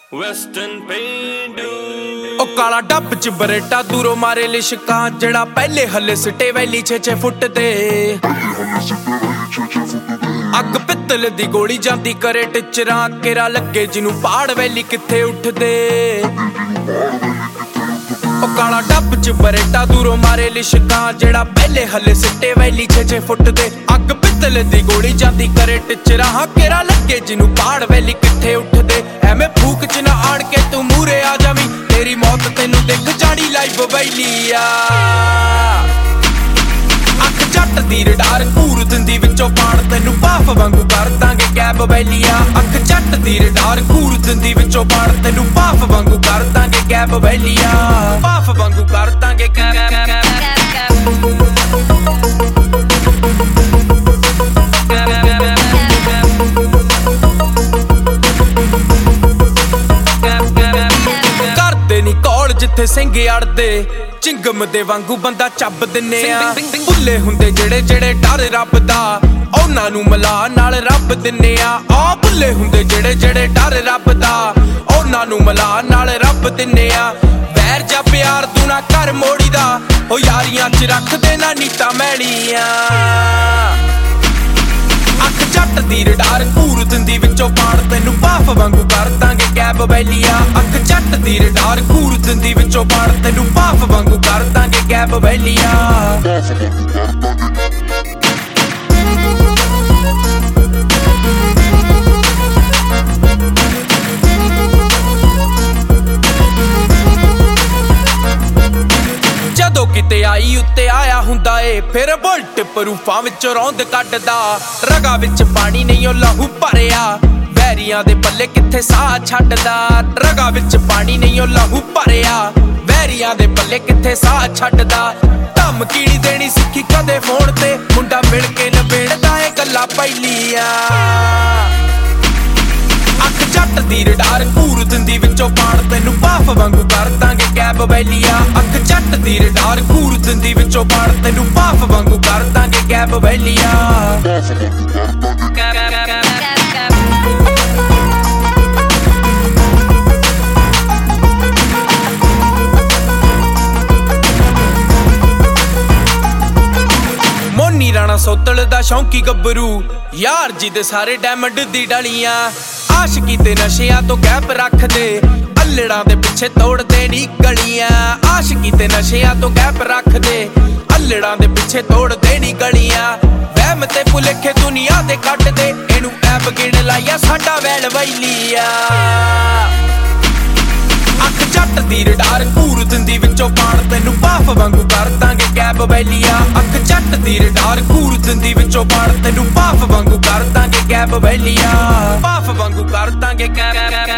western ਪੇਂਡੂ ਉਹ ਕਾਲਾ ਡੱਬ ਚ ਬਰੇਟਾ ਦੂਰੋਂ ਮਾਰੇ ਲਿਸ਼ਕਾਂ ਜਿਹੜਾ ਪਹਿਲੇ ਹੱਲੇ ਸਿੱਟੇ ਵੈਲੀ 6-6 ਫੁੱਟ ਤੇ ਅੱਗ ਪਿੱਤਲ ਦੀ ਗੋਲੀ ਜਾਂਦੀ ਕਰੇ ਟਿਚਰਾਂ ਕੇਰਾ ਲੱਗੇ ਜਿਹਨੂੰ ਪਹਾੜ ਵੈਲੀ ਕਿੱਥੇ ਉੱਠਦੇ ਉਹ ਕਾਲਾ ਡੱਬ ਚ ਬਰੇਟਾ ਦੂਰੋਂ ਮਾਰੇ ਲਿਸ਼ਕਾਂ ਜਿਹੜਾ ਪਹਿਲੇ ਹੱਲੇ ਸਿੱਟੇ ਵੈਲੀ 6-6 ਫੁੱਟ ਤੇ ਅੱਗ ਪਿੱਤਲ ਦੀ ਗੋਲੀ ਜਾਂਦੀ ਕਰੇ ਟਿਚਰਾਂ ਕੇਰਾ ਲੱਗੇ ਜਿਹਨੂੰ ਪਹਾੜ ਵੈਲੀ ਕਿੱਥੇ ਉੱਠਦੇ ਐਵੇਂ ਫੂਕ ਚ ਨਾ ਆੜ ਕੇ ਤੂੰ ਮੂਰੇ ਆ ਜਾਵੀਂ ਤੇਰੀ ਮੌਤ ਤੈਨੂੰ ਦਿਖ ਜਾਣੀ ਲਾਈਵ ਵੈਲੀ ਆ ਅੱਖ ਜੱਟ ਦੀ ਰਡਾਰ ਘੂਰ ਦਿੰਦੀ ਵਿੱਚੋਂ ਪਾੜ ਤੈਨੂੰ ਭਾਫ ਵਾਂਗੂ ਕਰ ਦਾਂਗੇ ਕੈਬ ਵੈਲੀਆ ਅੱਖ ਜੱਟ ਦੀ ਰਡਾਰ ਘੂਰ ਦਿੰਦੀ ਵਿੱਚੋਂ ਪਾੜ ਤੈਨੂੰ ਭਾਫ ਵਾਂਗੂ ਕਰ ਦਾਂਗੇ ਕੈਬ ਵੈਲੀਆ ਭਾਫ ਵਾਂਗੂ ਕਰ ਦਾਂਗੇ ਕਰਦੇ ਨੀ ਕੌਲ ਜਿੱਥੇ ਸਿੰਘ ਅੜਦੇ ਚਿੰਗਮ ਦੇ ਵਾਂਗੂ ਬੰਦਾ ਚੱਬ ਦਿੰਨੇ ਆ ਭੁੱਲੇ ਹੁੰਦੇ ਜਿਹੜੇ ਡਰ ਰੱਬ ਦਾ ਉਹਨਾਂ ਨੂੰ ਮਿਲਾ ਨਾਲ ਰੱਬ ਦਿੰਨੇ ਆ ਭੁੱਲੇ ਹੁੰਦੇ ਜਿਹੜੇ ਡਰ ਰੱਬ ਦਾ ਉਹਨਾਂ ਨੂੰ ਮਿਲਾ ਨਾਲ ਰੱਬ ਦਿੰਨੇ ਆ ਵੈਰ ਜਾਂ ਪਿਆਰ ਤੂੰ ਨਾ ਕਰ ਮੋੜੀ ਦਾ ਉਹ ਯਾਰੀਆਂ ਚ ਰੱਖਦੇ ਨਾ ਨੀਤਾਂ ਮੈਲੀਆਂ ਅੱਖ ਜੱਟ ਦੀ ਰਡਾਰ ਘੂਰ ਦਿੰਦੀ ਵਿੱਚੋਂ ਪਾੜ ਤੈਨੂੰ ਭਾਫ ਵਾਂਗੂ ਕਰ ਦਾਂਗੇ ਕੈਬ ਵੈਲੀਆ ਅੱਖ ਜੱਟ ਦੀ ਰਡਾਰ ਘੂਰ ਦਿੰਦੀ ਵਿੱਚੋਂ ਪਾੜ ਤੈਨੂੰ ਭਾਫ ਵਾਂਗੂ ਕਰ ਦਾਂਗੇ ਕੈਬ ਵੈਲੀਆ ਜਦੋਂ ਕਿਤੇ ਆਈ ਉੱਤੇ ਆਇਆ ਹੁੰਦਾ ਏ ਫਿਰ ਬੁਲਟ ਪਰੂਫਾਂ ਵਿੱਚੋਂ ਰੌਂਦ ਕੱਢਦਾ ਰਗਾ ਵਿੱਚ ਪਾਣੀ ਨਹੀਂ ਉਹ ਲਹੂ ਭਰਿਆ ਵੈਰੀਆਂ ਦੇ ਪੱਲੇ ਕਿੱਥੇ ਸਾਹ ਛੱਡਦਾ ਰਗਾ ਵਿੱਚ ਪਾਣੀ ਨਹੀਂ ਉਹ ਲਹੂ ਭਰਿਆ ਵੈਰੀਆਂ ਦੇ ਪੱਲੇ ਕਿੱਥੇ ਸਾਹ ਛੱਡਦਾ ਧਮਕੀ ਨਹੀਂ ਦੇਣੀ ਸਿੱਖੀ ਕਦੇ ਫੋਨ ਤੇ ਮੁੰਡਾ ਮਿਲ ਕੇ ਨਵੇੜਦਾ ਏ ਗੱਲਾਂ ਪਹਿਲੀਆਂ ਅੱਖ ਜੱਟ ਦੀ ਰਡਾਰ ਘੂਰ ਦਿੰਦੀ ਵਿੱਚੋਂ ਪਾੜ ਤੈਨੂੰ ਭਾਫ ਵਾਂਗੂ ਕਰ ਦਾਂਗੇ ਕੈਬ ਵੈਲੀਆ ਅੱਖ ਜੱਟ ਦੀ ਰਡਾਰ ਘੂਰ ਦਿੰਦੀ ਵਿੱਚੋਂ ਪਾੜ ਤੈਨੂੰ ਭਾਫ ਵਾਂਗੂ ਕਰ ਦਾਂਗੇ ਕੈਬ ਵੈਲੀਆ ਮੋਨੀ ਰਾਣਾ ਸੋਤਲ ਦਾ ਸ਼ੌਂਕੀ ਗੱਭਰੂ ਯਾਰ ਜੀ ਦੇ ਸਾਰੇ ਡਾਇਮੰਡ ਦੀ ਡਲੀਆਂ ਆਸ਼ਕੀ ਤੇ ਨਸ਼ਿਆਂ ਤੋਂ ਗੈਪ ਰੱਖਦੇ ਅੱਲੜਾਂ ਦੇ ਪਿੱਛੇ ਤੋੜਦੇ ਨੀ ਗਲੀਆਂ ਆਸ਼ਕੀ ਤੇ ਨਸ਼ਿਆਂ ਤੋਂ ਗੈਪ ਰੱਖਦੇ ਅੱਲੜਾਂ ਦੇ ਪਿੱਛੇ ਤੋੜਦੇ ਨੀ ਗਲੀਆਂ ਵਹਿਮ ਤੇ ਭੁਲੇਖੇ ਦੁਨੀਆ ਦੇ ਕੱਢਦੇ ਇਹਨੂੰ ਐਬ ਗਿਣ ਲਾਇਆ ਸਾਡਾ ਵੈਲ ਵੈਲੀਆ ਅੱਖ ਜੱਟ ਦੀ ਰਡਾਰ ਘੂਰ ਦਿੰਦੀ ਵਿੱਚੋਂ ਪਾੜ ਤੈਨੂੰ ਭਾਫ ਵਾਂਗੂ ਕਰ ਦਾਂਗੇ ਕੈਬ ਵੈਲੀਆ ਅੱਖ ਜੱਟ ਦੀ ਰਡਾਰ ਘੂਰ ਦਿੰਦੀ ਵਿੱਚੋਂ ਪਾੜ ਤੈਨੂੰ ਭਾਫ ਵਾਂਗੂ ਕਰ ਦਾਂਗੇ ਕੈਬ ਵੈਲੀਆ ਭਾਫ ਵਾਂਗੂ ਕਰ ਦਾਂਗੇ